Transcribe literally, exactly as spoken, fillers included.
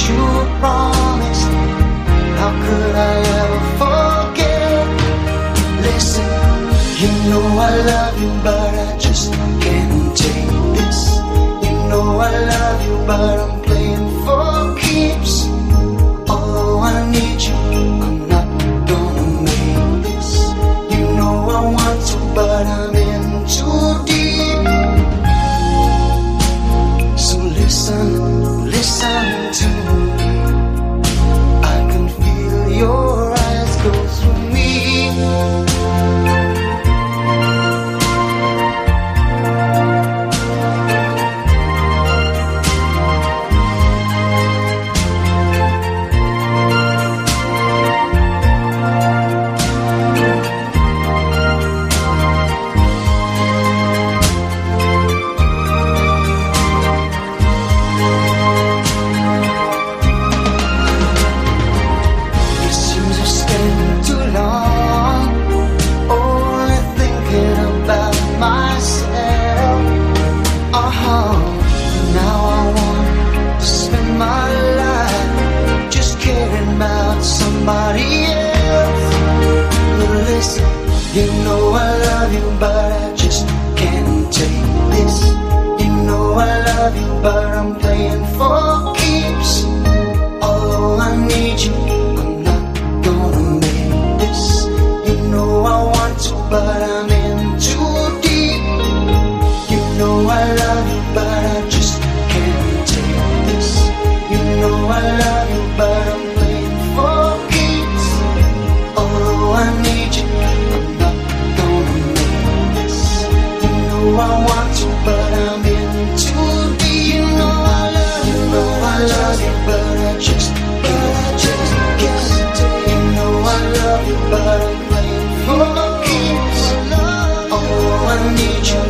you promised. How could I ever forget? Listen, you know I love you, but I just can't take this. You know I love you, but I'm playing for keeps. Although I need you, I'm not gonna make this. You know I want to, but I'm in too deep. So listen, listen to me. I can feel your eyes go through me. You know I love you, but I just can't take this. You know I love you, but I'm playing for keeps. Although I need you, I'm not gonna make this. You know I want to, but I'm in too deep. You know I love you, but I just can't take this. You know I love you, but I'm playing for keeps. Although I need you, I want to, but I'm in too deep. You know I love you, know I love you, but I just, but I just can't take. You know I love you, but I'm playing for keeps. Oh, I need you.